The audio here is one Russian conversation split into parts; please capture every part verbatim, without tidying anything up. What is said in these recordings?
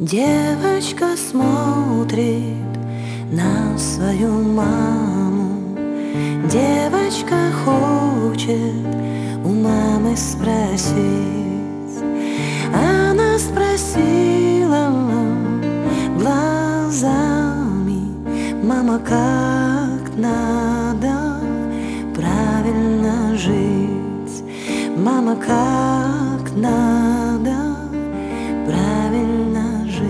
Девочка смотрит на свою маму. Девочка хочет у мамы спросить. Она спросила глазами: мама, как надо правильно жить? Мама, как надо правильно жить?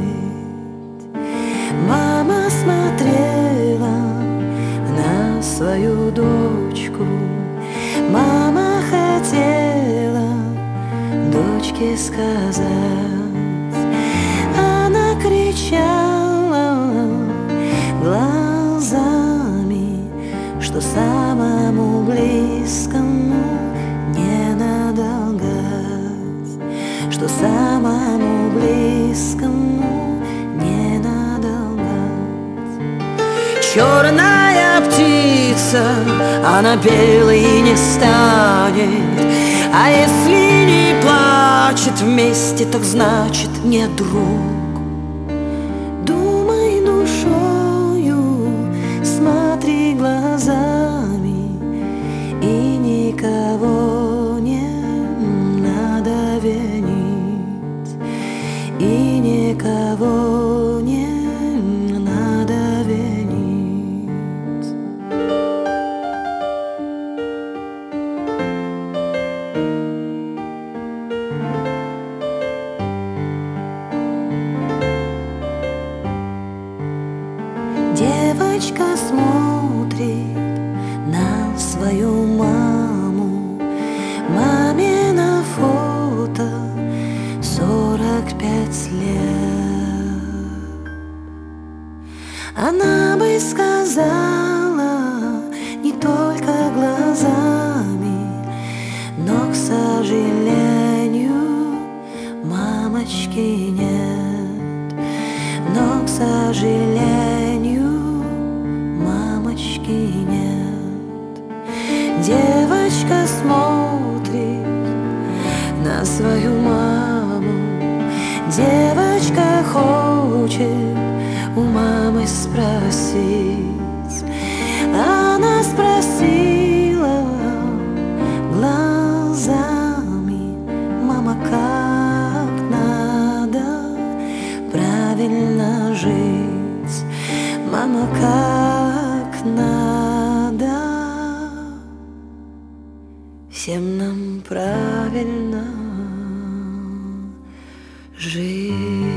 Мама смотрела на свою дочку. Мама хотела дочке сказать. Она кричала глазами, что самому близкому не надо лгать, что самому близкому не надо лгать. Черная птица, она белой не станет, а если не плачет вместе, так значит не друг. Думай душою, смотри глазами, и никого не надо винить, и никого не надо винить. Девочка смотрит на свою маму. Маме на фото сорок пять лет. Она бы сказала не только глазами, но, к сожалению, мамочки нет. Но, к сожалению, мамочки нет. Девочка смотрит на свою маму. Девочка хочет у мамы спросить. Она спросила глазами: мама, как надо правильно жить? Мама, как надо всем нам правильно жить?